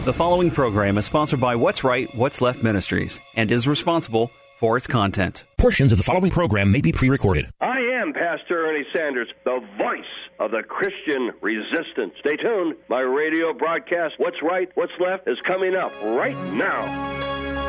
The following program is sponsored by What's Right, What's Left Ministries and is responsible for its content. Portions of the following program may be pre-recorded. I am Pastor Ernie Sanders, the voice of the Christian resistance. Stay tuned. My radio broadcast, What's Right, What's Left, is coming up right now.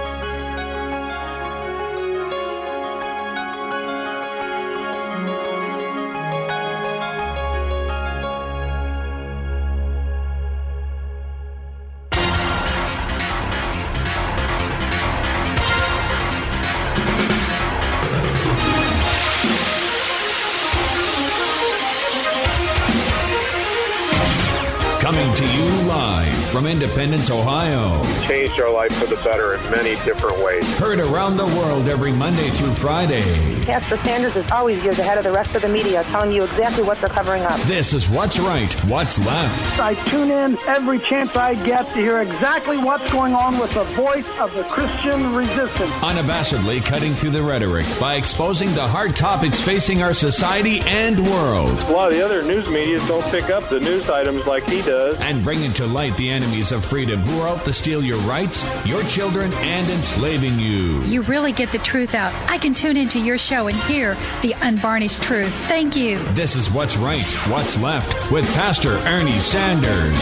Coming to you live from Independence, Ohio. Changed our life for the better in many different ways. Heard around the world every Monday through Friday. Pastor Sanders is always years ahead of the rest of the media, telling you exactly what they're covering up. This is What's Right, What's Left. I tune in every chance I get to hear exactly what's going on with the voice of the Christian resistance. Unabashedly cutting through the rhetoric by exposing the hard topics facing our society and world. A lot of the other news media don't pick up the news items like he does. And bringing to light the enemies of freedom who are out to steal your rights, your children, and enslaving you. You really get the truth out. I can tune into your show and hear the unvarnished truth. Thank you. This is What's Right, What's Left with Pastor Ernie Sanders.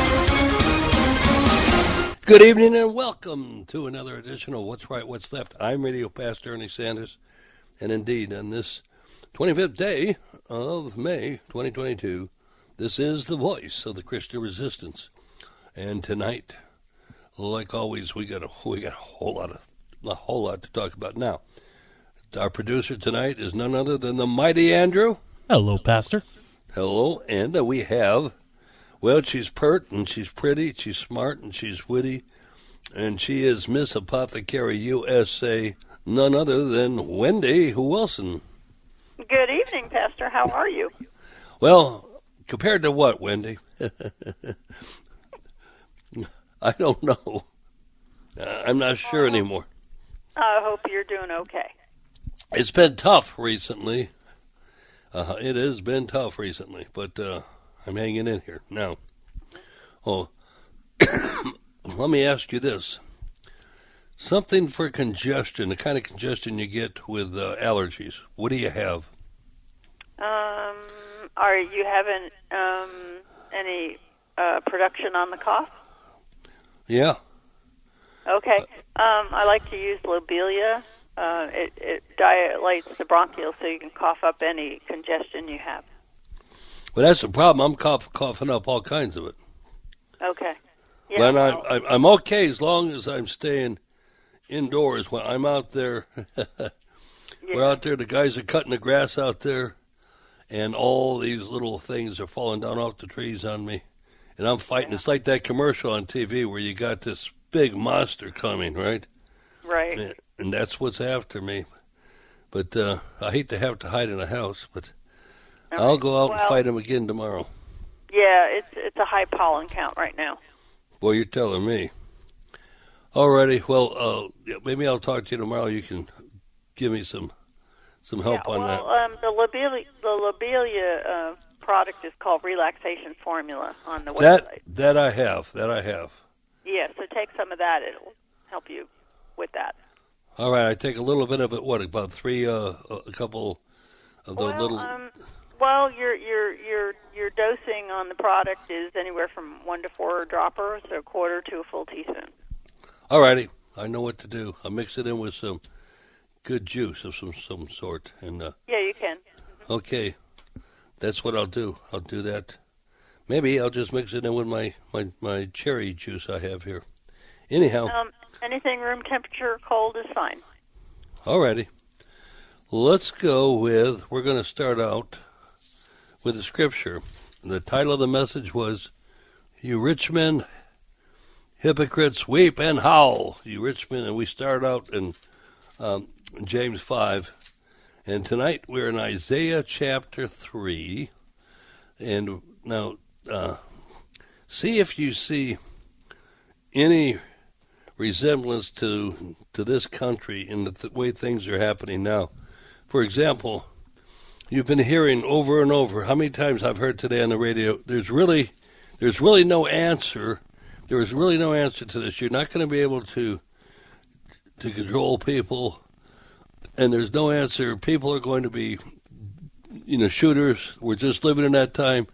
Good evening and welcome to another edition of What's Right, What's Left. I'm Radio Pastor Ernie Sanders. And indeed, on this 25th day of May 2022, this is the voice of the Christian resistance. And tonight, like always, we got a whole lot to talk about. Now, our producer tonight is none other than the mighty Andrew. Hello, Pastor. Hello, and we have, well, she's pert and she's pretty, she's smart and she's witty, and she is Miss Apothecary USA, none other than Wendy Wilson. Good evening, Pastor. How are you? Well, compared to what, Wendy? I don't know. I'm not sure anymore. I hope you're doing okay. It's been tough recently. It has been tough recently, but I'm hanging in here now. Oh, let me ask you this. Something for congestion, the kind of congestion you get with allergies. What do you have? Are you having any production on the cough? Yeah. Okay. I like to use Lobelia. It dilates the bronchioles so you can cough up any congestion you have. Well, that's the problem. I'm coughing up all kinds of it. Okay. Yeah. But I'm okay as long as I'm staying indoors. When I'm out there, we're out there. The guys are cutting the grass out there. And all these little things are falling down off the trees on me. And I'm fighting. It's like that commercial on TV where you got this big monster coming, right? Right. And that's what's after me. But I hate to have to hide in a house, but I'll go out and fight him again tomorrow. Yeah, it's a high pollen count right now. Boy, you're telling me. Alrighty, well, maybe I'll talk to you tomorrow. You can give me some help on that. The Lobelia product is called Relaxation Formula on the website. That I have. Yeah, so take some of that. It'll help you with that. All right, I take a little bit of it. What, about a couple of the little? Well, your dosing on the product is anywhere from 1 to 4 droppers, so a quarter to a full teaspoon. All righty, I know what to do. I'll mix it in with some good juice of some sort, and yeah, you can. Mm-hmm. Okay, that's what I'll do. I'll do that. Maybe I'll just mix it in with my cherry juice I have here. Anyhow, anything room temperature, cold is fine. Alrighty, let's go with. We're going to start out with the scripture. The title of the message was, "You rich men, hypocrites, weep and howl." You rich men, and we start out in James 5. And tonight we're in Isaiah chapter 3. And now, see if you see any resemblance to this country in the way things are happening now. For example, you've been hearing over and over, how many times I've heard today on the radio, there's really no answer There is really no answer to this. You're not going to be able to control people, and there's no answer. People are going to be, shooters. We're just living in that time.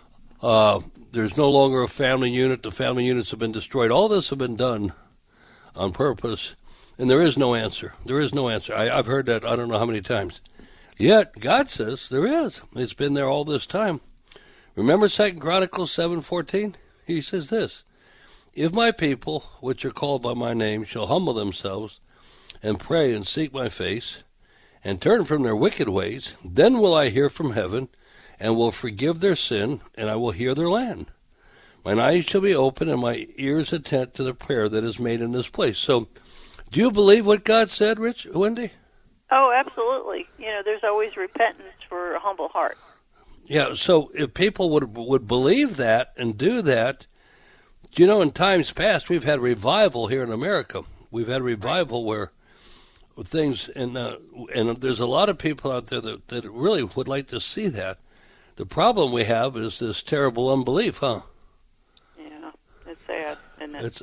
There's no longer a family unit. The family units have been destroyed. All this have been done on purpose, and there is no answer. There is no answer. I've heard that I don't know how many times. Yet, God says there is. It's been there all this time. Remember 2 Chronicles 7:14? He says this, "If my people, which are called by my name, shall humble themselves and pray and seek my face and turn from their wicked ways, then will I hear from heaven and will forgive their sin, and I will hear their land. Mine eyes shall be open and my ears attent to the prayer that is made in this place." So, do you believe what God said, Wendy? Oh, absolutely. There's always repentance for a humble heart. Yeah, so if people would believe that and do that, in times past we've had revival here in America. We've had revival where things, and there's a lot of people out there that really would like to see that. The problem we have is this terrible unbelief, huh? Yeah, it's sad, isn't it?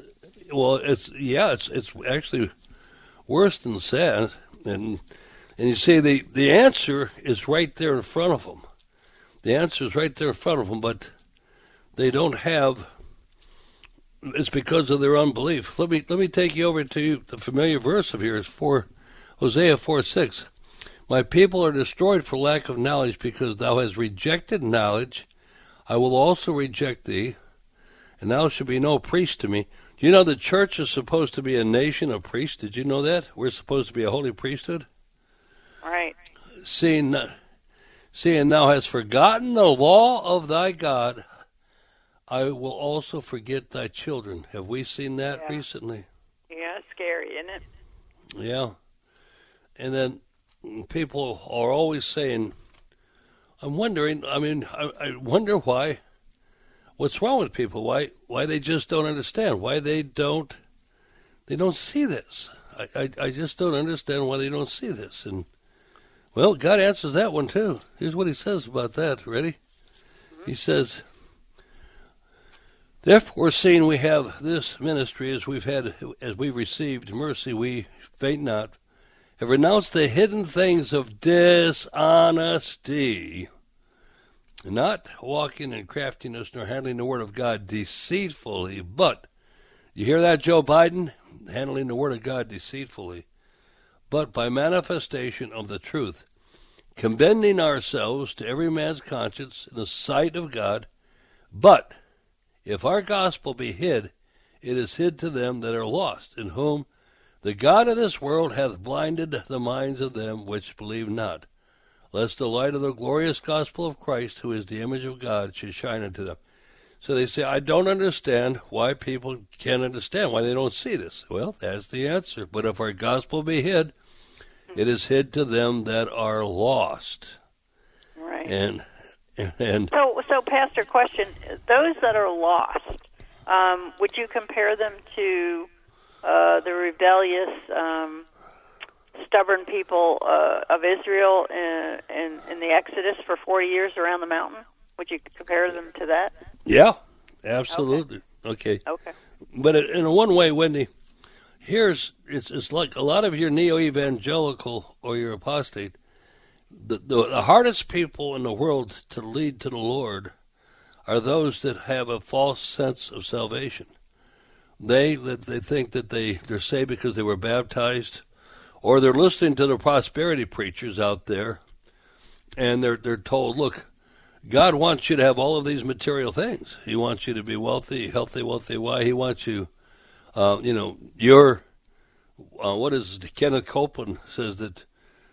It's actually worse than sad, and you see the answer is right there in front of them. The answer is right there in front of them, but they don't have. It's because of their unbelief. Let me take you over to the familiar verse of here is Hosea 4:6. "My people are destroyed for lack of knowledge, because thou hast rejected knowledge. I will also reject thee, and thou shalt be no priest to me." Do you know the church is supposed to be a nation of priests? Did you know that? We're supposed to be a holy priesthood. Right. Seeing thou hast forgotten the law of thy God, I will also forget thy children. Have we seen that recently? Yeah, it's scary, isn't it? Yeah. And then people are always saying, I wonder why, what's wrong with people? Why they just don't understand? Why they don't see this? I just don't understand why they don't see this. And, well, God answers that one too. Here's what he says about that. Ready? Mm-hmm. He says, "Therefore, seeing we have this ministry as we've received mercy, we faint not, have renounced the hidden things of dishonesty, not walking in craftiness, nor handling the word of God deceitfully." But, you hear that, Joe Biden? Handling the word of God deceitfully. "But by manifestation of the truth, commending ourselves to every man's conscience in the sight of God. But if our gospel be hid, it is hid to them that are lost, in whom the God of this world hath blinded the minds of them which believe not, lest the light of the glorious gospel of Christ, who is the image of God, should shine unto them." So they say, I don't understand why people can't understand, why they don't see this. Well, that's the answer. "But if our gospel be hid, it is hid to them that are lost." Right. And So, Pastor, question: those that are lost, would you compare them to the rebellious, stubborn people of Israel in the Exodus for 40 years around the mountain? Would you compare them to that? Yeah, absolutely. Okay. But in one way, Wendy, it's like a lot of your neo-evangelical or your apostate, the hardest people in the world to lead to the Lord are those that have a false sense of salvation. They think that they're saved because they were baptized, or they're listening to the prosperity preachers out there, and they're told, look, God wants you to have all of these material things. He wants you to be wealthy, healthy. Why? He wants you, what is Kenneth Copeland says that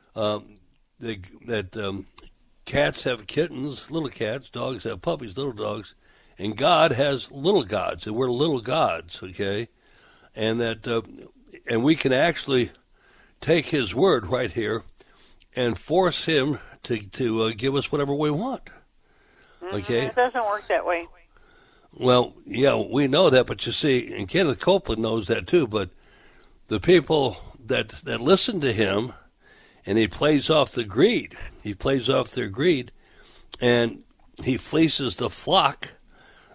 cats have kittens, little cats, dogs have puppies, little dogs, and God has little gods, and we're little gods, okay? And that, and we can actually take His word right here and force Him to give us whatever we want. Okay. It doesn't work that way. Well, yeah, we know that, but you see, and Kenneth Copeland knows that too, but the people that listen to him, and he plays off the greed. He plays off their greed, and he fleeces the flock,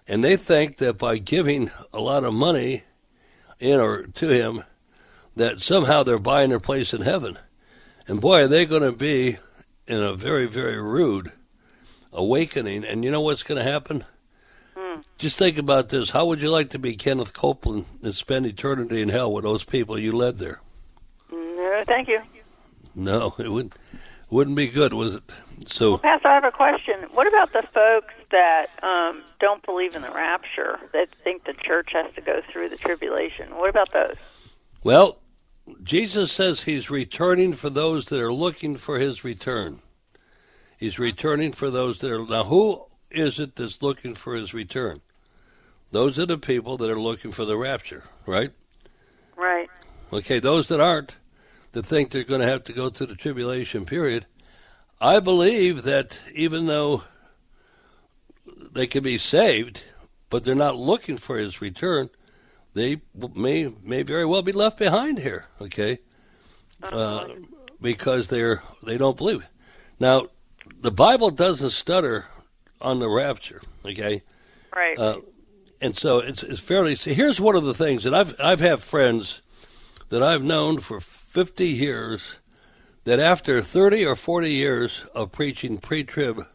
And they think that by giving a lot of money in or to him, that somehow they're buying their place in heaven. And boy, are they going to be in a very, very rude awakening. And you know what's going to happen? Just think about this. How would you like to be Kenneth Copeland and spend eternity in hell with those people you led there? No, thank you. No, it wouldn't be good, was it? So, well, Pastor, I have a question. What about the folks that don't believe in the rapture, that think the church has to go through the tribulation? What about those? Well, Jesus says he's returning for those that are looking for his return. He's returning for those that are... Now, who is it that's looking for his return? Those are the people that are looking for the rapture, right? Right. Okay, those that aren't, that think they're going to have to go through the tribulation period, I believe that even though they can be saved, but they're not looking for his return, they may very well be left behind here, okay? Because they don't believe. Now, the Bible doesn't stutter on the rapture, okay? Right. And so it's fairly. See, here's one of the things, and I've had friends that I've known for 50 years that after 30 or 40 years of preaching pre-trib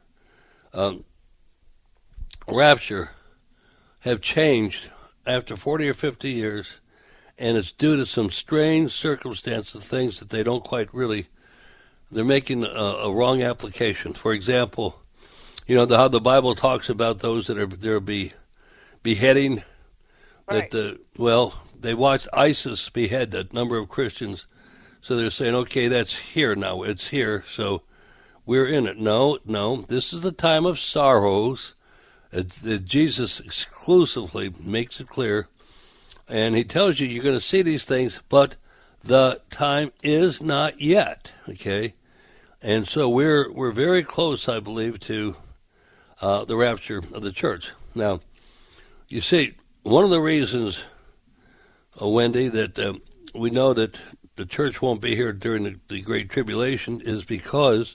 rapture have changed after 40 or 50 years, and it's due to some strange circumstances, things that they don't quite really. They're making a wrong application. For example, you know how the Bible talks about those that are there beheading. Right. That they watched ISIS behead a number of Christians, so they're saying, okay, that's here now. It's here, so we're in it. No, this is the time of sorrows. Jesus exclusively makes it clear, and he tells you you're going to see these things, but the time is not yet. Okay, and so we're very close, I believe, to the rapture of the church. Now, you see, one of the reasons, Wendy, that we know that the church won't be here during the Great Tribulation is because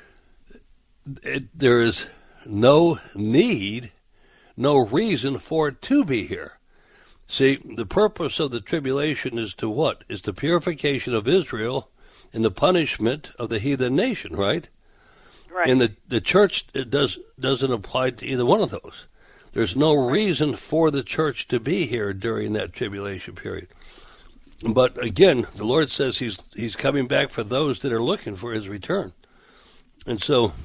there is no need, no reason for it to be here. See, the purpose of the tribulation is to what? Is the purification of Israel and the punishment of the heathen nation, right? Right. And the church doesn't apply to either one of those. There's no reason for the church to be here during that tribulation period. But again, the Lord says he's coming back for those that are looking for his return. And so,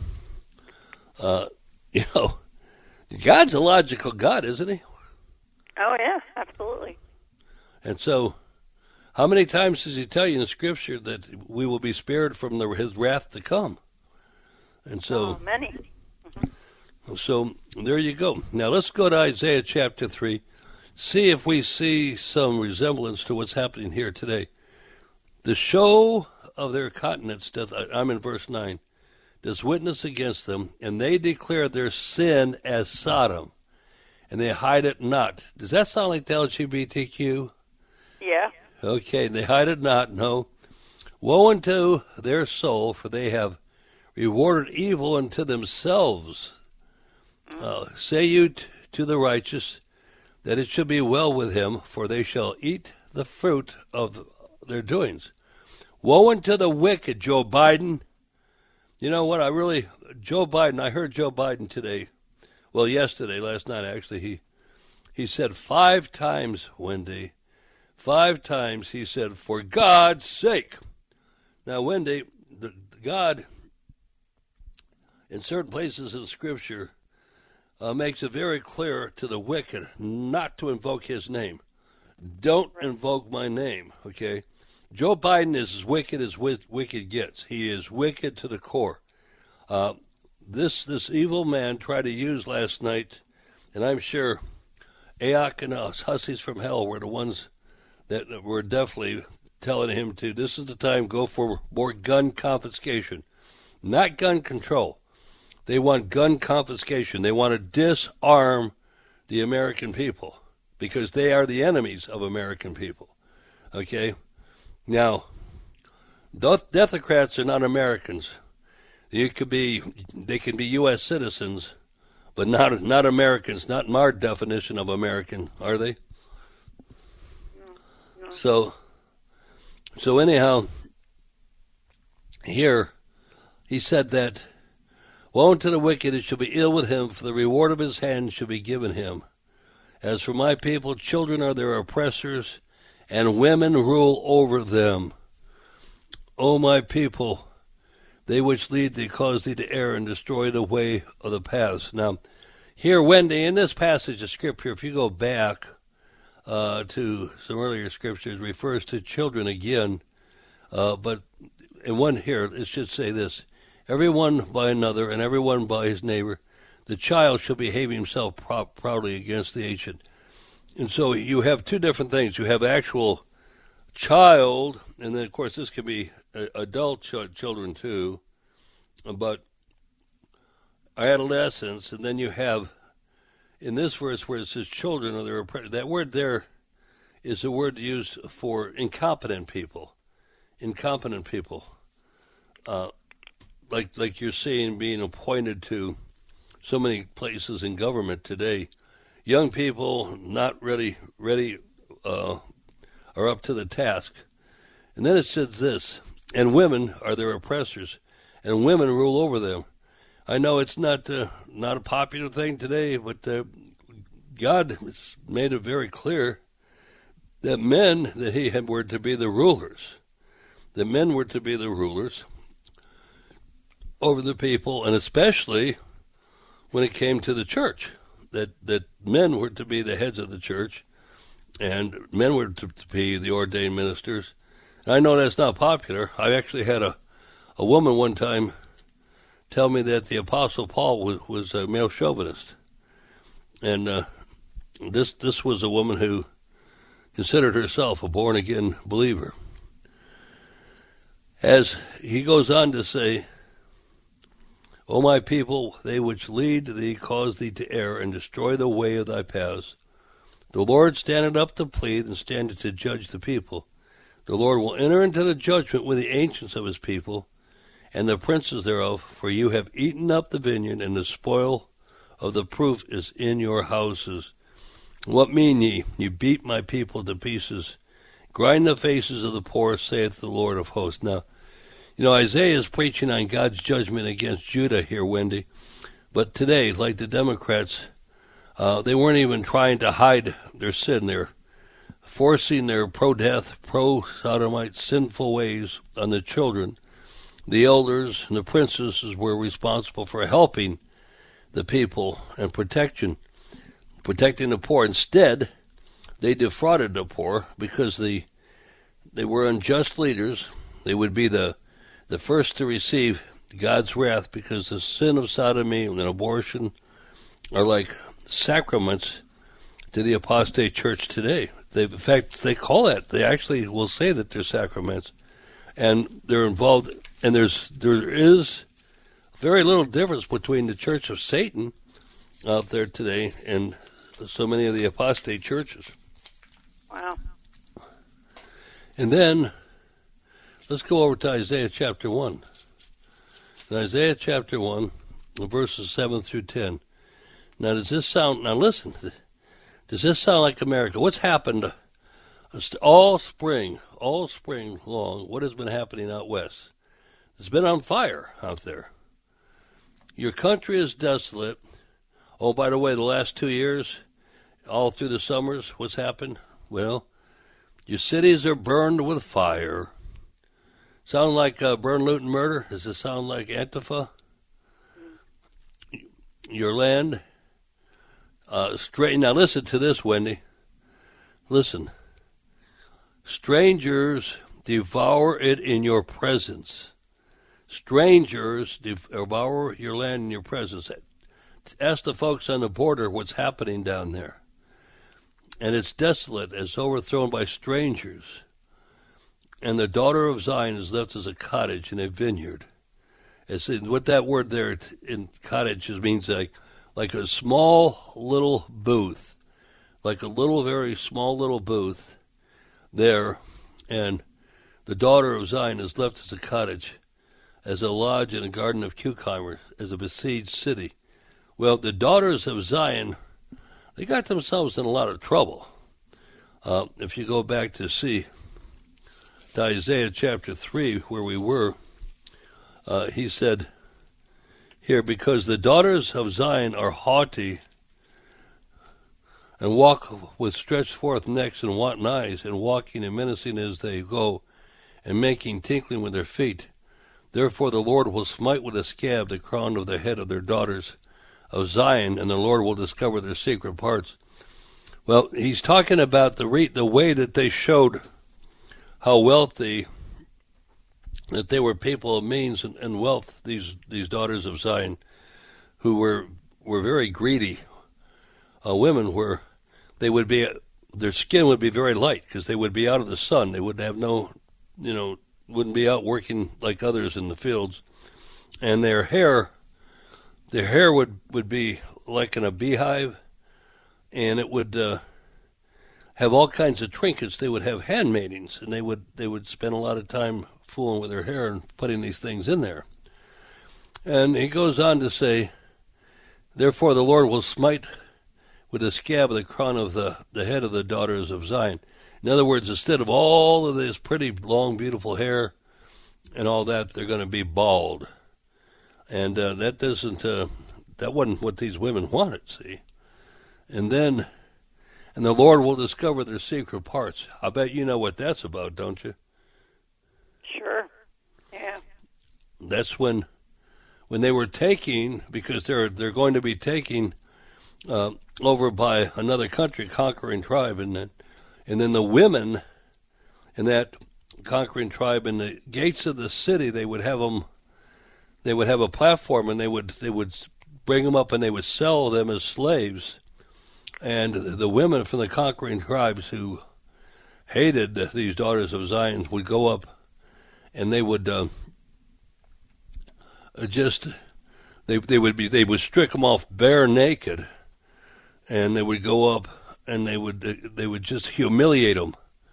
God's a logical God, isn't he? Oh, yeah, absolutely. And so, how many times does he tell you in the Scripture that we will be spared from his wrath to come? And so, many. So there you go. Now let's go to Isaiah chapter 3, see if we see some resemblance to what's happening here today. The show of their countenance doth, I'm in verse 9, does witness against them, and they declare their sin as Sodom, and they hide it not. Does that sound like the LGBTQ? Yeah. Okay, they hide it not, no. Woe unto their soul, for they have rewarded evil unto themselves. Say you to the righteous that it shall be well with him, for they shall eat the fruit of their doings. Woe unto the wicked, Joe Biden. You know what, Joe Biden, I heard Joe Biden today, last night actually, he said 5 times, Wendy, 5 times he said, for God's sake. Now, Wendy, God, in certain places in Scripture, makes it very clear to the wicked not to invoke his name. Don't invoke my name, okay? Joe Biden is as wicked gets. He is wicked to the core. This evil man tried to use last night, and I'm sure Ayak and us, hussies from hell, were the ones that were definitely telling him to, this is the time, go for more gun confiscation, not gun control. They want gun confiscation. They want to disarm the American people because they are the enemies of American people. Okay? Now, Democrats are not Americans. They can be U.S. citizens, but not Americans, not in our definition of American, are they? No. So anyhow, here he said that, woe unto the wicked, it shall be ill with him, for the reward of his hand shall be given him. As for my people, children are their oppressors, and women rule over them. O my people, they which lead thee cause thee to err and destroy the way of the paths. Now, here, Wendy, in this passage of Scripture, if you go back to some earlier Scriptures, refers to children again, but in one here, it should say this, every one by another and every one by his neighbor, the child shall behave himself proudly against the ancient. And so you have two different things. You have actual child, and then, of course, this could be adult children too, but adolescents, and then you have, in this verse where it says children, or their oppressors, that word there is a word used for incompetent people. Incompetent people. Like you're seeing being appointed to so many places in government today. Young people not ready are up to the task. And then it says this, and women are their oppressors, and women rule over them. I know it's not a popular thing today, but God has made it very clear that men, that he had were to be the rulers. The men were to be the rulers over the people, and especially when it came to the church, that men were to be the heads of the church, and men were to be the ordained ministers. And I know that's not popular. I actually had a woman one time tell me that the Apostle Paul was a male chauvinist. And this was a woman who considered herself a born-again believer. As he goes on to say, O my people, they which lead thee cause thee to err, and destroy the way of thy paths. The Lord standeth up to plead, and standeth to judge the people. The Lord will enter into the judgment with the ancients of his people, and the princes thereof, for you have eaten up the vineyard, and the spoil of the proof is in your houses. What mean ye? You beat my people to pieces. Grind the faces of the poor, saith the Lord of hosts. Now, you know, Isaiah is preaching on God's judgment against Judah here, Wendy. But today, like the Democrats, they weren't even trying to hide their sin. They're forcing their pro-death, pro-sodomite sinful ways on the children. The elders and the princesses were responsible for helping the people and protecting the poor. Instead, they defrauded the poor because they were unjust leaders. They would be the first to receive God's wrath because the sin of sodomy and abortion are like sacraments to the apostate church today. In fact, they call that. They actually will say that they're sacraments, and they're involved. And there is very little difference between the Church of Satan out there today and so many of the apostate churches. Wow. And then let's go over to Isaiah chapter 1. In Isaiah chapter 1, verses 7 through 10. Now, listen, does this sound like America? What's happened all spring long? What has been happening out west? It's been on fire out there. Your country is desolate. Oh, by the way, the last 2 years, all through the summers, what's happened? Well, your cities are burned with fire. Sound like burn, loot, and murder? Does it sound like Antifa? Your land, now listen to this, Wendy. Listen. Strangers devour it in your presence. Strangers devour your land in your presence. Ask the folks on the border what's happening down there. And it's desolate, it's overthrown by strangers. And the daughter of Zion is left as a cottage in a vineyard. What that word there in cottage means like a small little booth, like a little, very small little booth there. And the daughter of Zion is left as a cottage, as a lodge in a garden of cucumbers, as a besieged city. Well, the daughters of Zion, they got themselves in a lot of trouble. If you go back to see to Isaiah chapter 3, where we were, he said here, because the daughters of Zion are haughty and walk with stretched forth necks and wanton eyes, and walking and menacing as they go, and making tinkling with their feet. Therefore the Lord will smite with a scab the crown of the head of their daughters of Zion, and the Lord will discover their secret parts. Well, he's talking about the way that they showed how wealthy, that they were people of means and wealth, these daughters of Zion, who were very greedy. Women were, they would be, their skin would be very light because they would be out of the sun. They would have no, wouldn't be out working like others in the fields. And their hair would be like in a beehive, and it would have all kinds of trinkets. They would have handmaidens, and they would spend a lot of time fooling with their hair and putting these things in there. And he goes on to say, therefore the Lord will smite with a scab of the crown of the head of the daughters of Zion. In other words, instead of all of this pretty, long, beautiful hair and all that, they're going to be bald. And that wasn't what these women wanted, see. And the Lord will discover their secret parts. I bet you know what that's about, don't you? Sure. Yeah. That's when they were taking, because they're going to be taking over by another country, conquering tribe, and then the women in that conquering tribe, in the gates of the city, they would have them. They would have a platform, and they would bring them up, and they would sell them as slaves. And the women from the conquering tribes who hated these daughters of Zion would go up, and they would they would strip them off bare naked, and they would go up, and they would just humiliate them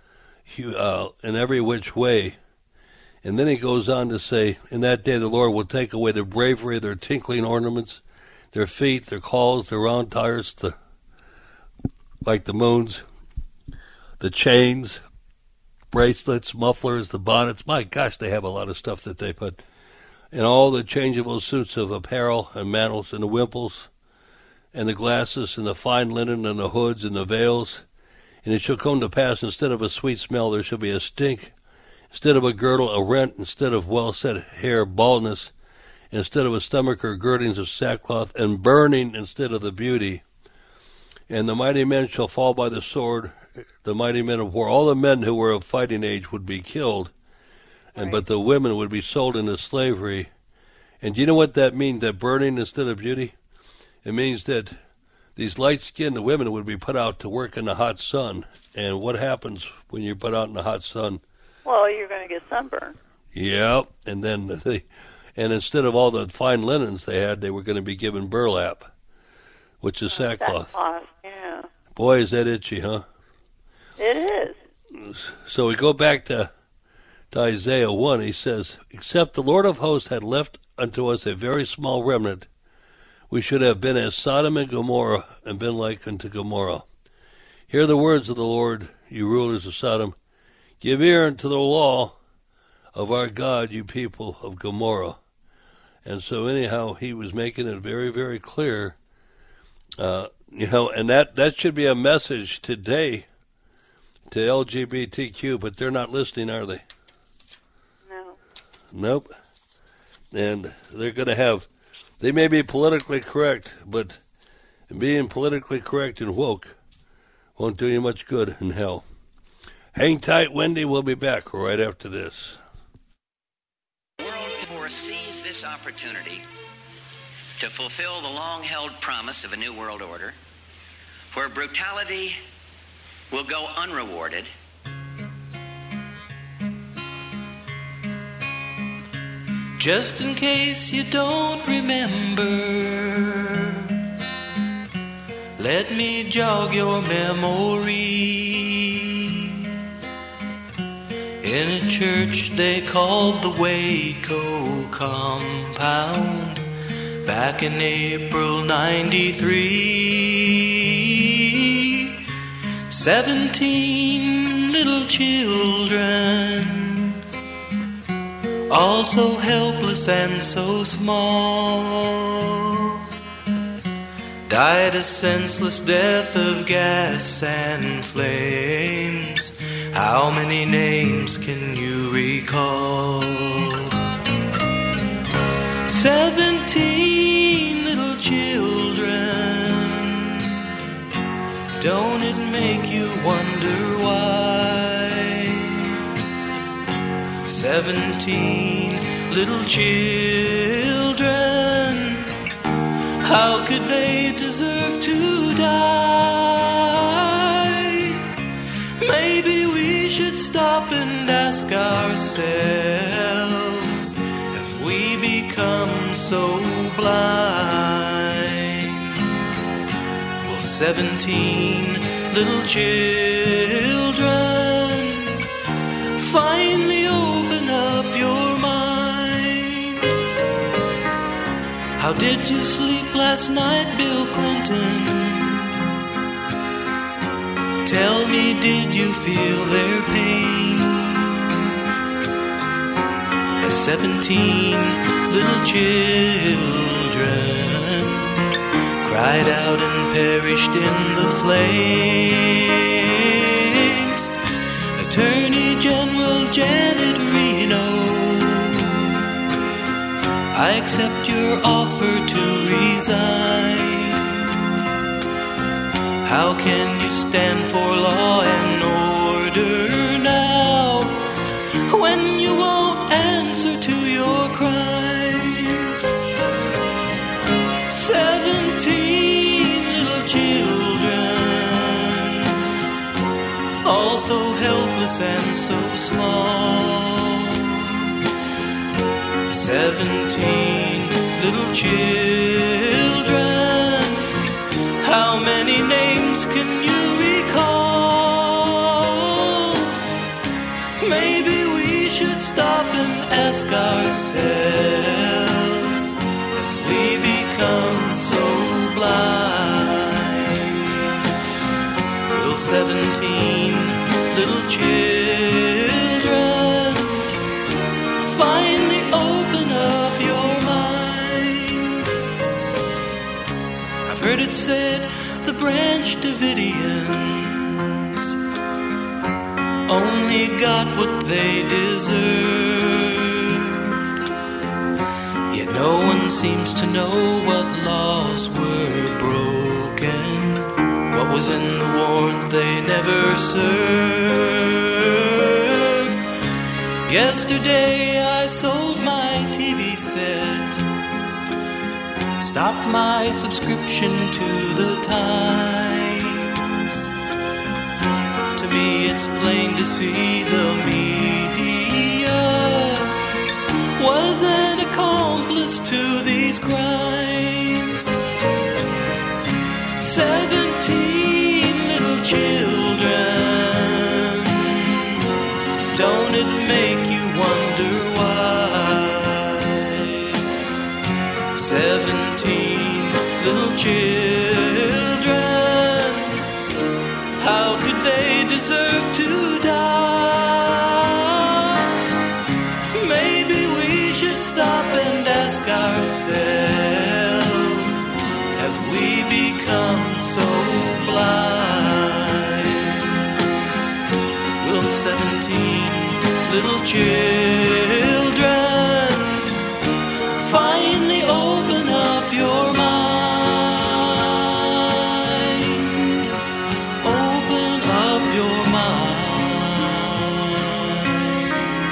in every which way. And then he goes on to say, in that day the Lord will take away the bravery of their tinkling ornaments, their feet, their calls, their round tires, like the moons, the chains, bracelets, mufflers, the bonnets. My gosh, they have a lot of stuff that they put. And all the changeable suits of apparel and mantles and the wimples and the glasses and the fine linen and the hoods and the veils. And it shall come to pass, instead of a sweet smell, there shall be a stink. Instead of a girdle, a rent. Instead of well-set hair, baldness. Instead of a stomacher, girdings of sackcloth, and burning instead of the beauty. And the mighty men shall fall by the sword, the mighty men of war. All the men who were of fighting age would be killed, but the women would be sold into slavery. And do you know what that means, that burning instead of beauty? It means that these light-skinned women would be put out to work in the hot sun. And what happens when you're put out in the hot sun? Well, you're going to get sunburned. Yeah, and then instead of all the fine linens they had, they were going to be given burlap, which is sackcloth. Yeah. Boy, is that itchy, huh? It is. So we go back to Isaiah 1. He says, except the Lord of hosts had left unto us a very small remnant, we should have been as Sodom and Gomorrah, and been like unto Gomorrah. Hear the words of the Lord, you rulers of Sodom. Give ear unto the law of our God, you people of Gomorrah. And so anyhow, he was making it very, very clear, and that should be a message today to LGBTQ, but they're not listening, are they? No. Nope. And they're going to have, they may be politically correct, but being politically correct and woke won't do you much good in hell. Hang tight, Wendy. We'll be back right after this. The world foresees this opportunity to fulfill the long-held promise of a new world order where brutality will go unrewarded. Just in case you don't remember, let me jog your memory. In a church they called the Waco Compound, back in April '93. 17 little children, all so helpless and so small, died a senseless death of gas and flames. How many names can you recall? 17 little children, don't it make you wonder why? 17 little children, how could they deserve to die? Maybe we should stop and ask ourselves, have we become so blind? Will 17 little children finally open up your mind? How did you sleep last night, Bill Clinton? Tell me, did you feel their pain? As 17 little children cried out and perished in the flames, Attorney General Janet Reno, I accept your offer to resign. How can you stand for law and order now when you won't answer to your crimes? 17 little children, all so helpless and so small. 17 little children, how many names can you recall? Maybe we should stop and ask ourselves, have we become so blind? Will 17 little children finally open up your mind? I've heard it said the Branch Davidians only got what they deserved, yet no one seems to know what laws were broken, what was in the warrant they never served. Yesterday I sold my TV set, stopped my subscription to the Times. To me it's plain to see the media was an accomplice to these crimes. 17 little children, don't it make you wonder why? 17 little children, how could they deserve to die? Maybe we should stop and ask ourselves, have we become so blind? Will 17 little children finally open up your mind? Open up your mind.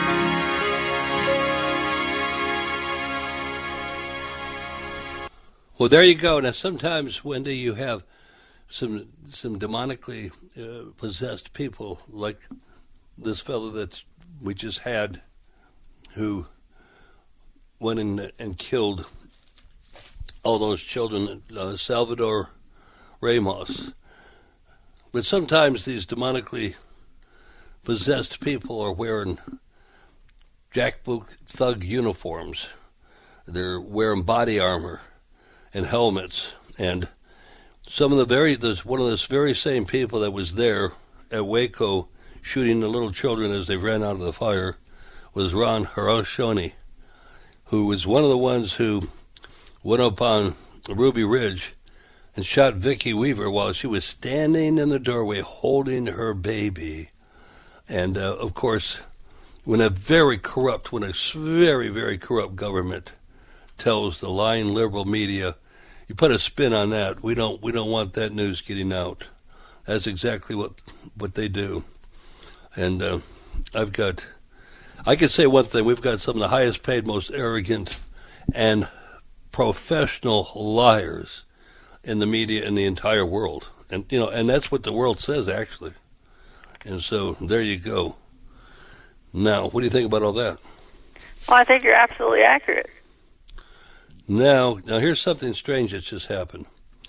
Well, there you go. Now, sometimes, Wendy, you have some demonically possessed people, like this fellow that we just had, who went in and killed all those children, Salvador Ramos. But sometimes these demonically possessed people are wearing jackboot thug uniforms. They're wearing body armor. and helmets. And some of there's one of those very same people that was there at Waco shooting the little children as they ran out of the fire was Ron Haroshoni, who was one of the ones who went up on Ruby Ridge and shot Vicki Weaver while she was standing in the doorway holding her baby. And, of course, when a very, very corrupt government tells the lying liberal media, you put a spin on that, we don't want that news getting out. That's exactly what they do. And I could say one thing, we've got some of the highest paid, most arrogant, and professional liars in the media in the entire world. And and that's what the world says, actually. And so there you go. Now, what do you think about all that? Well, I think you're absolutely accurate. Now here's something strange that just happened.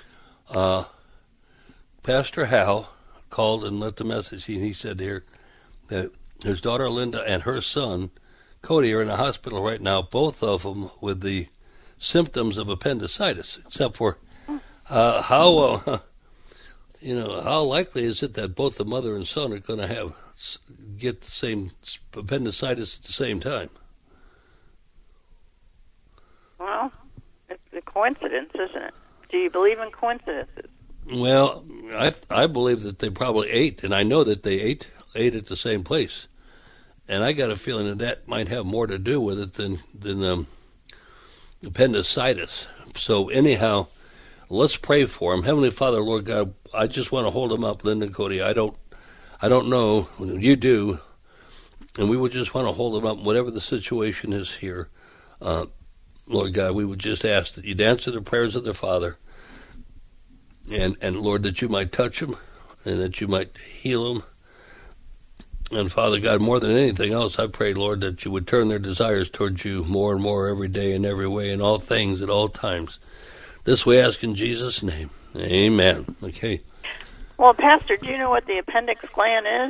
Pastor Hal called and left a message. He said here that his daughter Linda and her son Cody are in a hospital right now, both of them with the symptoms of appendicitis, except for how likely is it that both the mother and son are going to get the same appendicitis at the same time? Well, it's a coincidence, isn't it? Do you believe in coincidences? Well, I believe that they probably ate, and I know that they ate at the same place, and I got a feeling that might have more to do with it than appendicitis. So anyhow, let's pray for him. Heavenly Father, Lord God, I just want to hold them up, Linda and Cody. I don't know, you do, and we would just want to hold them up, whatever the situation is here. Lord God, we would just ask that you'd answer the prayers of their father, and Lord, that you might touch them, and that you might heal them. And Father God, more than anything else, I pray, Lord, that you would turn their desires towards you more and more every day in every way, in all things, at all times. This we ask in Jesus' name. Amen. Okay. Well, Pastor, do you know what the appendix gland is?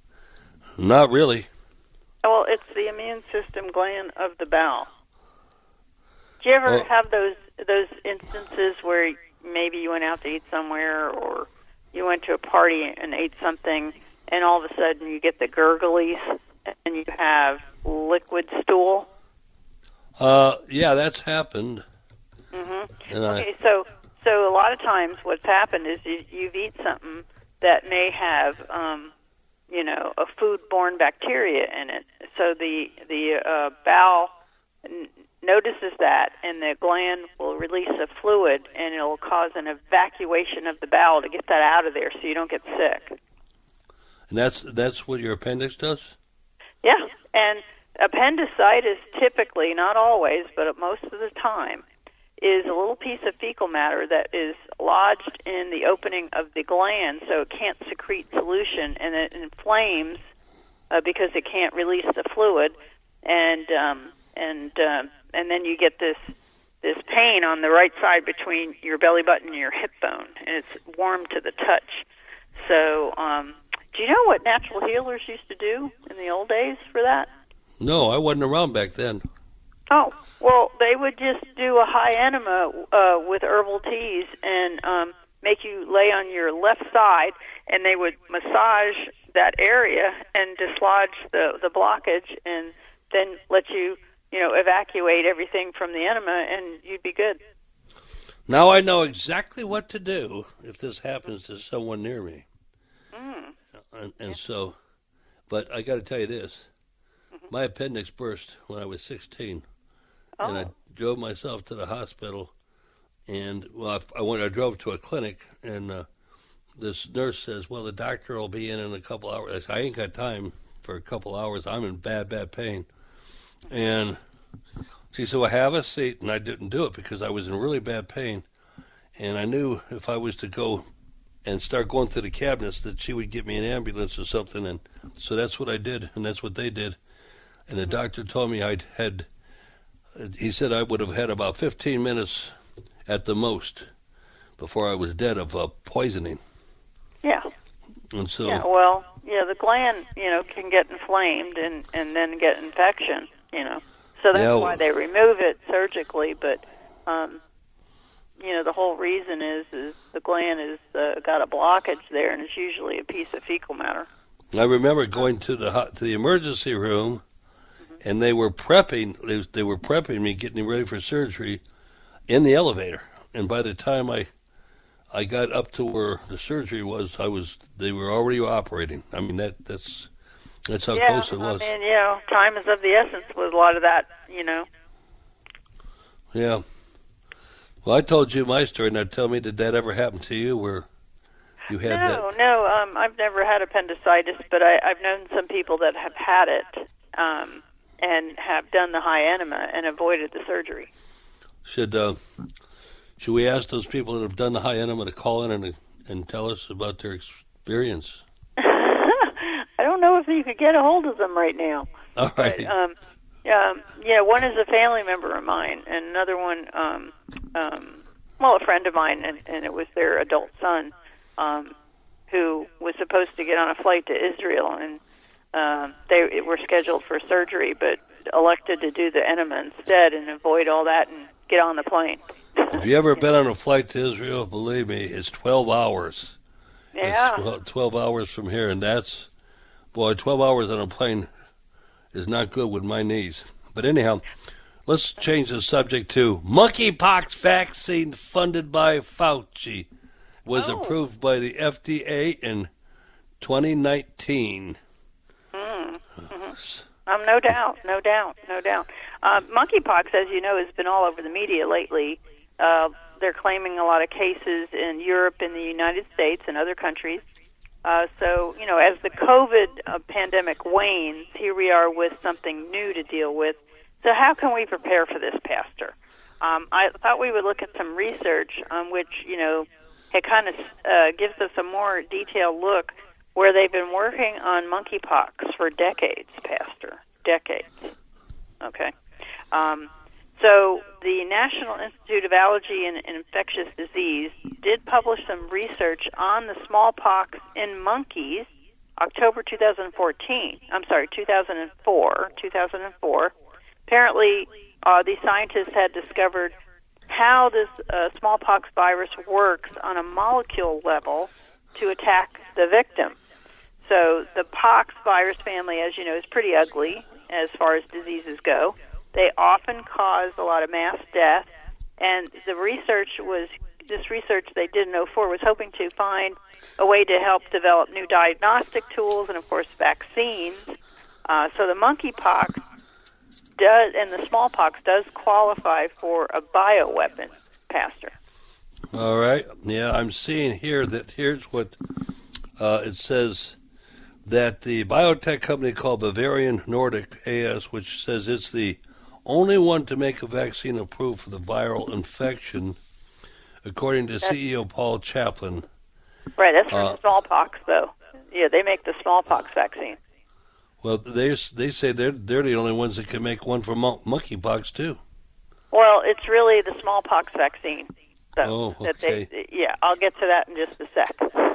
Not really. Well, it's the immune system gland of the bowel. Do you ever have those instances where maybe you went out to eat somewhere, or you went to a party and ate something, and all of a sudden you get the gurglies and you have liquid stool? Yeah, that's happened. Mm-hmm. Okay, so a lot of times what's happened is you've eaten something that may have, a food-borne bacteria in it. So the bowel notices that, and the gland will release a fluid, and it'll cause an evacuation of the bowel to get that out of there so you don't get sick. And that's what your appendix does? Yeah, and appendicitis typically, not always, but most of the time, is a little piece of fecal matter that is lodged in the opening of the gland, so it can't secrete solution, and it inflames because it can't release the fluid, and then you get this pain on the right side between your belly button and your hip bone, and it's warm to the touch. So, do you know what natural healers used to do in the old days for that? No, I wasn't around back then. Oh, well, they would just do a high enema with herbal teas and make you lay on your left side, and they would massage that area and dislodge the blockage, and then let you, evacuate everything from the enema, and you'd be good. Now I know exactly what to do if this happens to someone near me. And so, but I got to tell you this. My appendix burst when I was 16. And I drove myself to the hospital, and I drove to a clinic, and this nurse says, "Well, the doctor will be in a couple hours." I said, "I ain't got time for a couple hours. I'm in bad pain." And she said, "Well, have a seat," and I didn't do it because I was in really bad pain, and I knew if I was to go and start going through the cabinets that she would get me an ambulance or something, and so that's what I did, and that's what they did. And the doctor told me he said I would have had about 15 minutes at the most before I was dead of poisoning. Yeah. And so. Yeah. Well, the gland, can get inflamed and then get infection. So that's why they remove it surgically. But the whole reason is the gland is got a blockage there, and it's usually a piece of fecal matter. I remember going to the emergency room, and they were prepping me, getting me ready for surgery in the elevator. And by the time I got up to where the surgery was, they were already operating. I mean, that's how close it was. I mean, time is of the essence with a lot of that, Yeah. Well, I told you my story. Now tell me, did that ever happen to you where you had that? No. I've never had appendicitis, but I've known some people that have had it and have done the high enema and avoided the surgery. Should we ask those people that have done the high enema to call in and tell us about their experience? I don't know if you could get a hold of them right now. All right. But, one is a family member of mine, and another one, a friend of mine, and it was their adult son, who was supposed to get on a flight to Israel, and they were scheduled for surgery, but elected to do the enema instead and avoid all that and get on the plane. Have you ever been on a flight to Israel? Believe me, it's 12 hours. Yeah. It's 12 hours from here, and 12 hours on a plane is not good with my knees. But anyhow, let's change the subject to monkeypox vaccine funded by Fauci was approved by the FDA in 2019. No doubt. Monkeypox, as you know, has been all over the media lately. They're claiming a lot of cases in Europe, in the United States, and other countries. So, as the COVID pandemic wanes, here we are with something new to deal with. So how can we prepare for this, Pastor? I thought we would look at some research on which, it kind of gives us a more detailed look where they've been working on monkeypox for decades, Pastor. Decades. Okay. So the National Institute of Allergy and Infectious Disease did publish some research on the smallpox in monkeys, October 2004. Apparently, these scientists had discovered how this smallpox virus works on a molecule level to attack the victim. So the pox virus family, as you know, is pretty ugly as far as diseases go. They often cause a lot of mass death, and this research they did in 2004 was hoping to find a way to help develop new diagnostic tools and, of course, vaccines. So the monkeypox and the smallpox does qualify for a bioweapon, Pastor. All right. Yeah, I'm seeing here that here's what it says, that the biotech company called Bavarian Nordic AS, which says it's the only one to make a vaccine approved for the viral infection, according to CEO Paul Chaplin. Right, that's for smallpox, though. Yeah, they make the smallpox vaccine. Well, they say they're the only ones that can make one for monkeypox, too. Well, it's really the smallpox vaccine. So okay. I'll get to that in just a sec.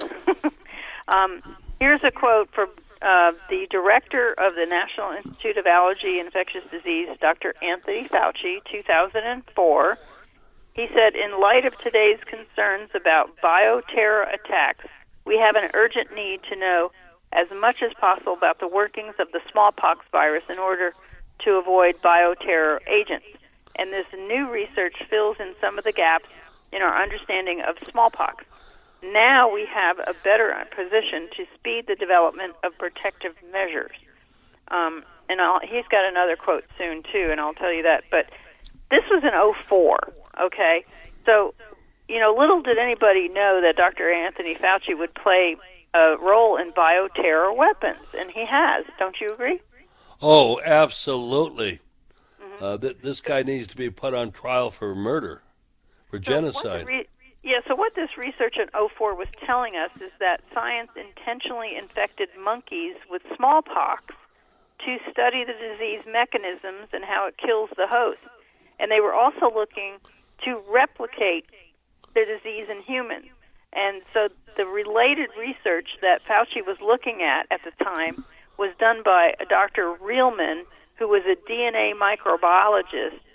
Here's a quote from the director of the National Institute of Allergy and Infectious Disease, Dr. Anthony Fauci, 2004. He said, "In light of today's concerns about bioterror attacks, we have an urgent need to know as much as possible about the workings of the smallpox virus in order to avoid bioterror agents. And this new research fills in some of the gaps in our understanding of smallpox. Now we have a better position to speed the development of protective measures." He's got another quote soon, too, and I'll tell you that. But this was in 2004, okay? So, little did anybody know that Dr. Anthony Fauci would play a role in bioterror weapons, and he has. Don't you agree? Oh, absolutely. This guy needs to be put on trial for murder, for genocide. So what this research in 2004 was telling us is that science intentionally infected monkeys with smallpox to study the disease mechanisms and how it kills the host. And they were also looking to replicate the disease in humans. And so the related research that Fauci was looking at the time was done by Dr. Reilman, who was a DNA microbiologist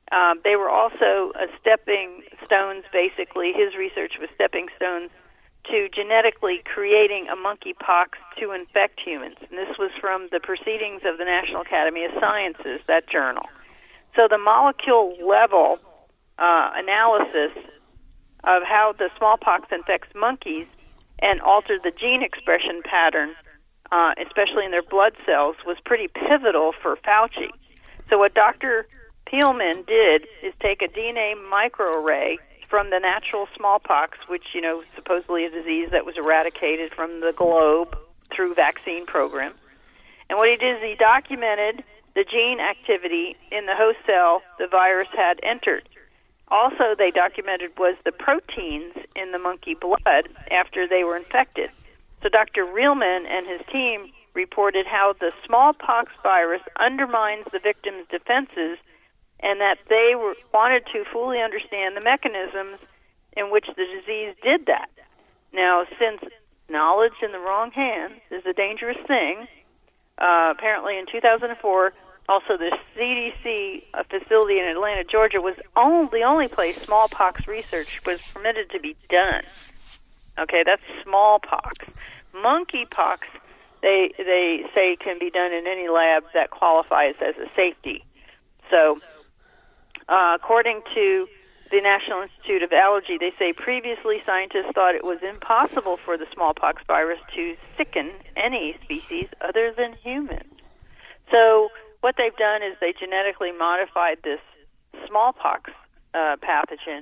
They were also stepping stones, basically. His research was stepping stones to genetically creating a monkeypox to infect humans. And this was from the Proceedings of the National Academy of Sciences, that journal. So the molecule level analysis of how the smallpox infects monkeys and alters the gene expression pattern, especially in their blood cells, was pretty pivotal for Fauci. So what Dr. Peelman did is take a DNA microarray from the natural smallpox, which, supposedly a disease that was eradicated from the globe through vaccine programs. And what he did is he documented the gene activity in the host cell the virus had entered. Also, they documented was the proteins in the monkey blood after they were infected. So Dr. Reelman and his team reported how the smallpox virus undermines the victim's defenses, and that they wanted to fully understand the mechanisms in which the disease did that. Now, since knowledge in the wrong hands is a dangerous thing, apparently in 2004, also the CDC facility in Atlanta, Georgia, was the only place smallpox research was permitted to be done. Okay, that's smallpox. Monkeypox, they say, can be done in any lab that qualifies as a safety. So, according to the National Institute of Allergy, they say previously scientists thought it was impossible for the smallpox virus to sicken any species other than humans. So what they've done is they genetically modified this smallpox pathogen,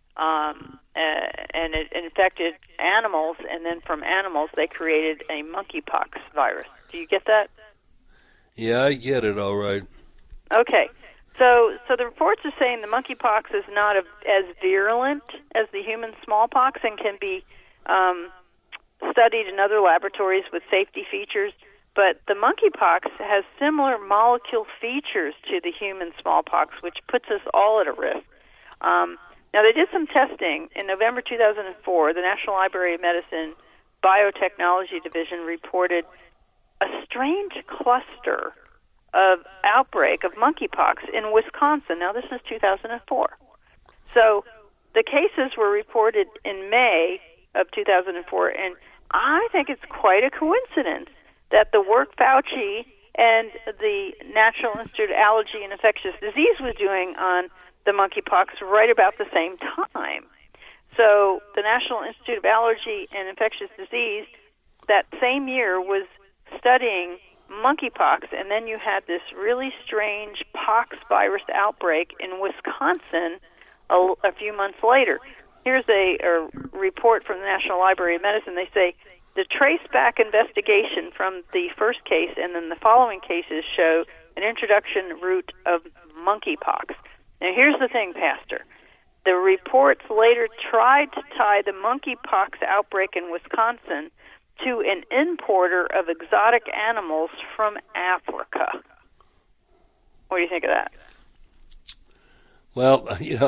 and it infected animals, and then from animals they created a monkeypox virus. Do you get that? Yeah, I get it all right. Okay. So the reports are saying the monkeypox is not as virulent as the human smallpox and can be studied in other laboratories with safety features. But the monkeypox has similar molecule features to the human smallpox, which puts us all at a risk. Now, they did some testing. In November 2004, the National Library of Medicine Biotechnology Division reported a strange cluster of outbreak of monkeypox in Wisconsin. Now, this is 2004. So the cases were reported in May of 2004, and I think it's quite a coincidence that the work Fauci and the National Institute of Allergy and Infectious Disease was doing on the monkeypox right about the same time. So the National Institute of Allergy and Infectious Disease that same year was studying monkeypox, and then you had this really strange pox virus outbreak in Wisconsin a few months later. Here's a report from the National Library of Medicine. They say the trace-back investigation from the first case and then the following cases show an introduction route of monkeypox. Now, here's the thing, Pastor. The reports later tried to tie the monkeypox outbreak in Wisconsin to an importer of exotic animals from Africa. What do you think of that? Well,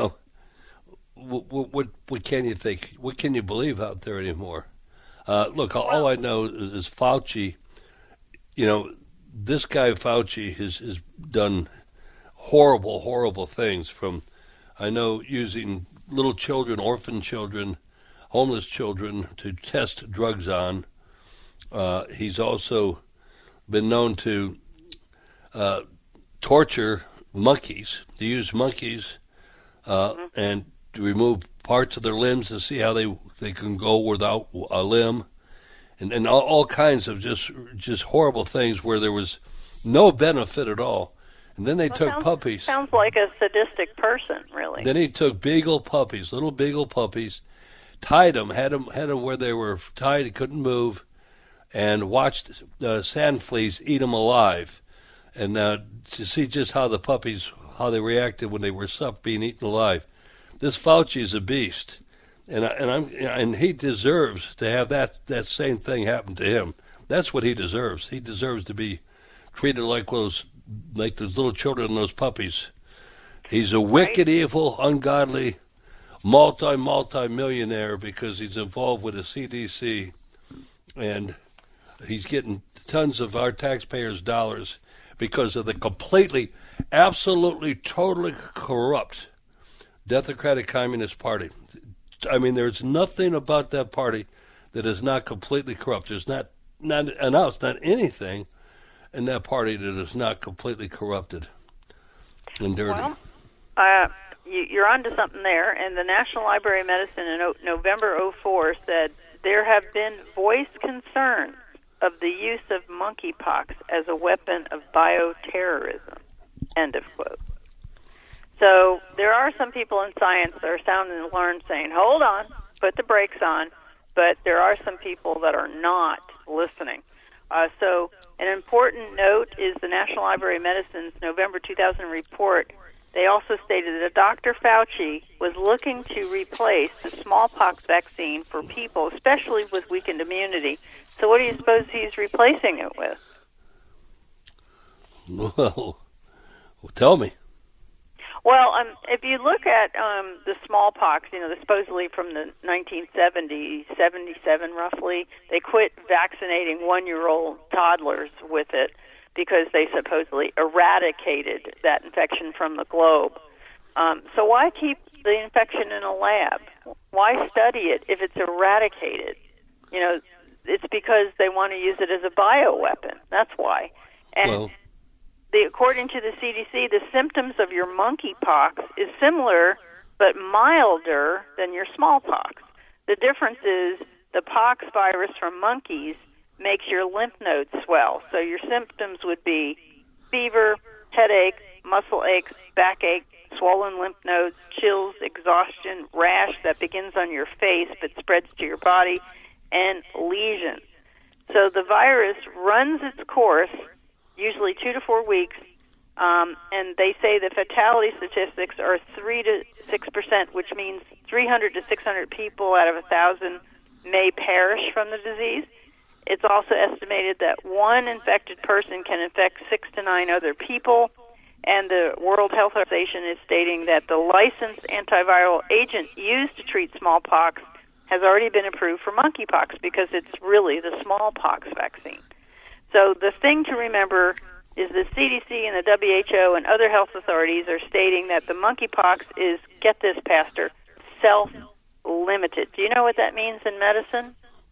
what can you think? What can you believe out there anymore? Look, all I know is Fauci. This guy Fauci has done horrible, horrible things. From, I know, using little children, orphan children, homeless children to test drugs on. He's also been known to torture monkeys, to use monkeys and to remove parts of their limbs to see how they can go without a limb, and all kinds of just horrible things where there was no benefit at all. And then they took puppies. Sounds like a sadistic person, really. Then he took beagle puppies, little beagle puppies, tied them, had them where they were tied, he couldn't move, and watched sand fleas eat them alive. And to see just how the puppies, how they reacted when they were being eaten alive. This Fauci is a beast, and he deserves to have that same thing happen to him. That's what he deserves. He deserves to be treated like those little children and those puppies. He's a wicked, evil, ungodly, multi-millionaire because he's involved with the CDC, and he's getting tons of our taxpayers' dollars because of the completely absolutely, totally corrupt Democratic Communist Party. I mean, there's nothing about that party that is not completely corrupt. There's not anything in that party that is not completely corrupted and dirty. Well, you're onto something there. And the National Library of Medicine in November '04 said there have been voiced concerns of the use of monkeypox as a weapon of bioterrorism. End of quote. So there are some people in science that are sounding the alarm saying, hold on, put the brakes on, but there are some people that are not listening. So an important note is the National Library of Medicine's November 2000 report. They also stated that Dr. Fauci was looking to replace the smallpox vaccine for people, especially with weakened immunity. So what do you suppose he's replacing it with? Well, tell me. Well, if you look at the smallpox, supposedly from the 1970s, 77 roughly, they quit vaccinating 1-year-old toddlers with it because they supposedly eradicated that infection from the globe. So why keep the infection in a lab? Why study it if it's eradicated? It's because they want to use it as a bioweapon. That's why. And according to the CDC, the symptoms of your monkeypox is similar but milder than your smallpox. The difference is the pox virus from monkeys makes your lymph nodes swell. So your symptoms would be fever, headache, muscle aches, backache, swollen lymph nodes, chills, exhaustion, rash that begins on your face but spreads to your body, and lesions. So the virus runs its course, usually 2 to 4 weeks, and they say the fatality statistics are 3 to 6%, which means 300 to 600 people out of 1,000 may perish from the disease. It's also estimated that one infected person can infect 6 to 9 other people, and the World Health Organization is stating that the licensed antiviral agent used to treat smallpox has already been approved for monkeypox because it's really the smallpox vaccine. So the thing to remember is the CDC and the WHO and other health authorities are stating that the monkeypox is, get this, Pastor, self-limited. Do you know what that means in medicine?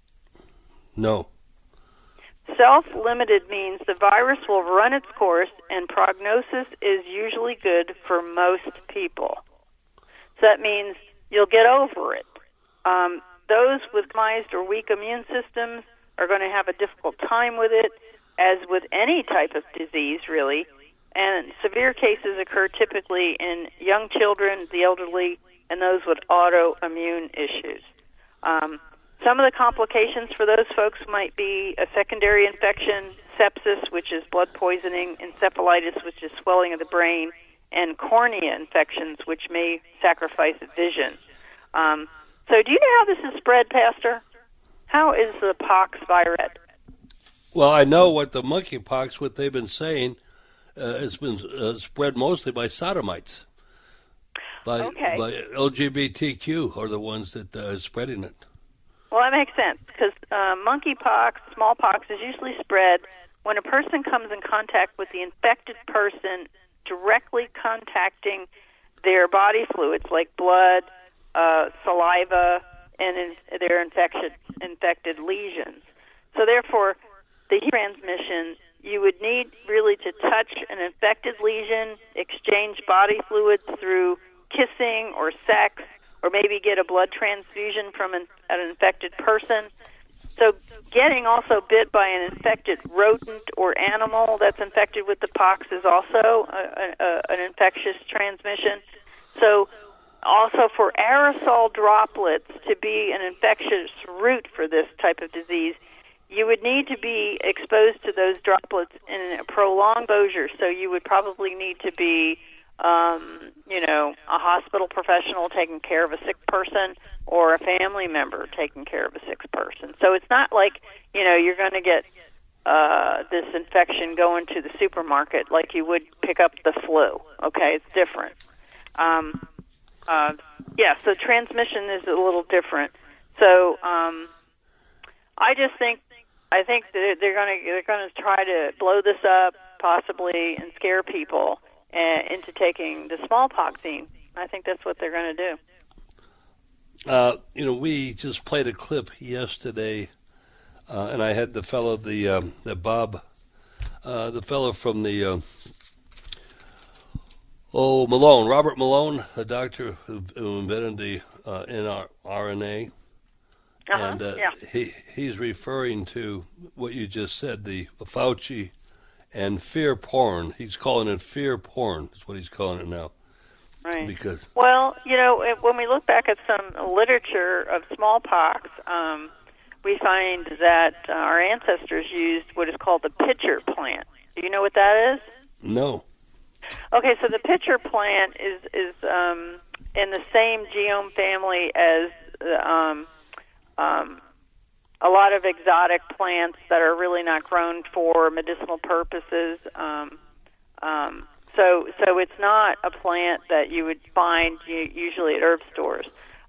No. Self-limited means the virus will run its course and prognosis is usually good for most people. So that means you'll get over it. Those with compromised or weak immune systems are going to have a difficult time with it, as with any type of disease, really. And severe cases occur typically in young children, the elderly, and those with autoimmune issues. Some of the complications for those folks might be a secondary infection, sepsis, which is blood poisoning, encephalitis, which is swelling of the brain, and cornea infections, which may sacrifice vision. So do you know how this is spread, Pastor? How is the pox virus? Well, I know what the monkeypox, what they've been saying, has been spread mostly by sodomites. By LGBTQ are the ones that are spreading it. Well, that makes sense, because monkeypox, smallpox, is usually spread when a person comes in contact with the infected person, directly contacting their body fluids like blood, saliva, and their infected lesions. So therefore, the transmission, you would need really to touch an infected lesion, exchange body fluids through kissing or sex, or maybe get a blood transfusion from an infected person. So getting also bit by an infected rodent or animal that's infected with the pox is also an infectious transmission. So also for aerosol droplets to be an infectious route for this type of disease, you would need to be exposed to those droplets in a prolonged exposure. So you would probably need to be, a hospital professional taking care of a sick person or a family member taking care of a sick person. So it's not like, you're going to get this infection going to the supermarket like you would pick up the flu. Okay, it's different. So transmission is a little different. So I think that they're going to try to blow this up possibly and scare people. into taking the smallpox vaccine. I think that's what they're going to do. We just played a clip yesterday, and I had the fellow, the fellow from the Malone, Robert Malone, the doctor who invented the mRNA. And he's referring to what you just said, the Fauci and fear porn. He's calling it fear porn. Is what he's calling it now. Right. Because when we look back at some literature of smallpox, we find that our ancestors used what is called the pitcher plant. Do you know what that is? No. Okay, so the pitcher plant is in the same genome family as a lot of exotic plants that are really not grown for medicinal purposes. So it's not a plant that you would find usually at herb stores.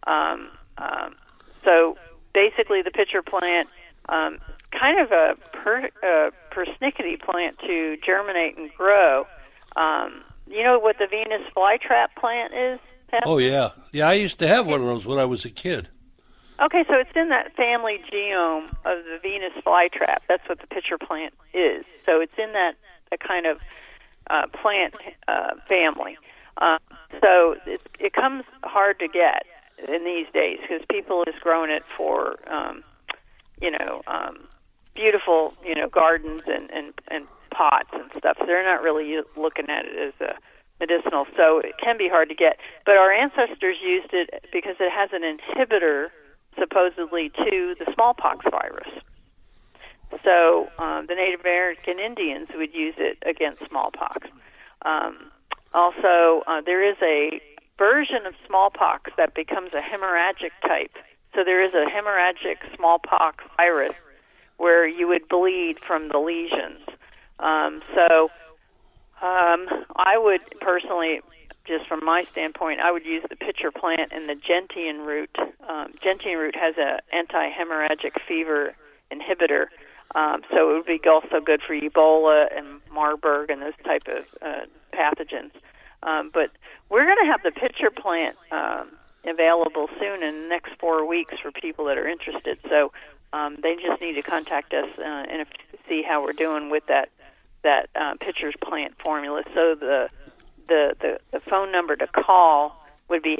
So basically, the pitcher plant, kind of a persnickety plant to germinate and grow. You know what the Venus flytrap plant is, Pat? Oh, yeah. Yeah, I used to have one of those when I was a kid. Okay, so it's in that family genome of the Venus flytrap. That's what the pitcher plant is. So it's in that kind of plant family. So it comes hard to get in these days because people is growing it for, beautiful, gardens and pots and stuff. So they're not really looking at it as a medicinal. So it can be hard to get. But our ancestors used it because it has an inhibitor supposedly to the smallpox virus. So the Native American Indians would use it against smallpox. Also, there is a version of smallpox that becomes a hemorrhagic type. So there is a hemorrhagic smallpox virus where you would bleed from the lesions. I would personally, just from my standpoint, I would use the pitcher plant and the gentian root. Gentian root has an anti-hemorrhagic fever inhibitor, so it would be also good for Ebola and Marburg and those type of pathogens. But we're going to have the pitcher plant available soon in the next 4 weeks for people that are interested. So they just need to contact us and see how we're doing with that pitcher's plant formula. So the phone number to call would be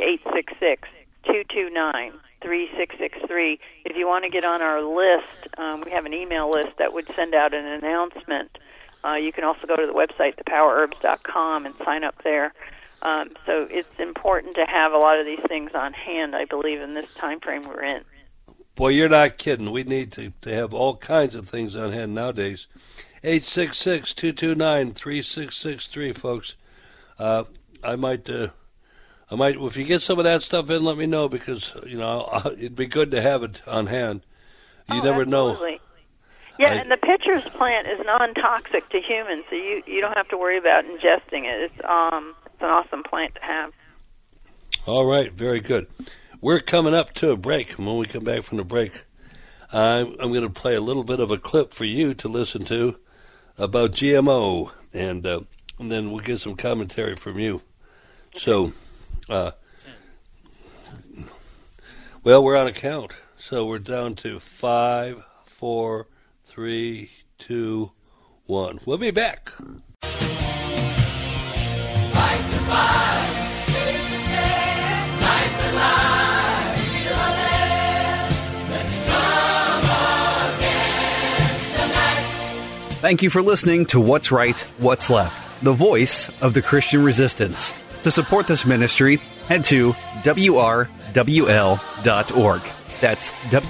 866-229-3663. If you want to get on our list, we have an email list that would send out an announcement. You can also go to the website, thepowerherbs.com, and sign up there. So it's important to have a lot of these things on hand, I believe, in this time frame we're in. Boy, you're not kidding. We need to have all kinds of things on hand nowadays. 866-229-3663, folks. I might, if you get some of that stuff in, let me know because, it'd be good to have it on hand. You never absolutely. know. Yeah, and the pitcher's plant is non-toxic to humans, so you don't have to worry about ingesting it. It's an awesome plant to have. All right, very good. We're coming up to a break. When we come back from the break, I'm going to play a little bit of a clip for you to listen to about GMO, and then we'll get some commentary from you. So, we're on a count. So we're down to 5, 4, 3, 2, 1. We'll be back. Fight the fight. Fight the lie. Feel alive. Let's come against the night. Thank you for listening to What's Right, What's Left, the voice of the Christian resistance. To support this ministry, head to WRWL.org. That's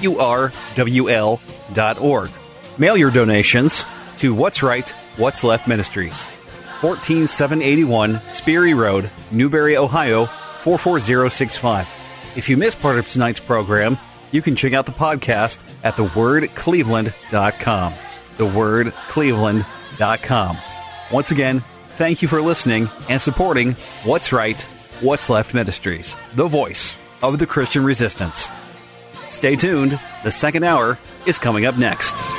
WRWL.org. Mail your donations to What's Right, What's Left Ministries, 14781 Sperry Road, Newberry, Ohio, 44065. If you missed part of tonight's program, you can check out the podcast at thewordcleveland.com. Thewordcleveland.com. Once again, thank you for listening and supporting What's Right, What's Left Ministries, the voice of the Christian resistance. Stay tuned. The second hour is coming up next.